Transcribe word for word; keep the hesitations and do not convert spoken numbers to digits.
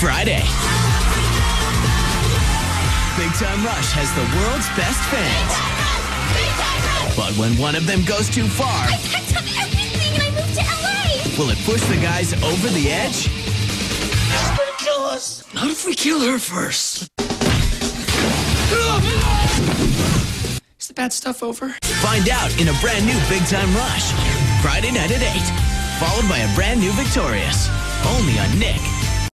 Friday. Big Time Rush has the world's best fans. But when one of them goes too far... I packed up everything and I moved to L A! Will it push the guys over the edge? She's gonna kill us. Not if we kill her first. Is the bad stuff over? Find out in a brand new Big Time Rush. Friday night at eight. Followed by a brand new Victorious. Only on Nick.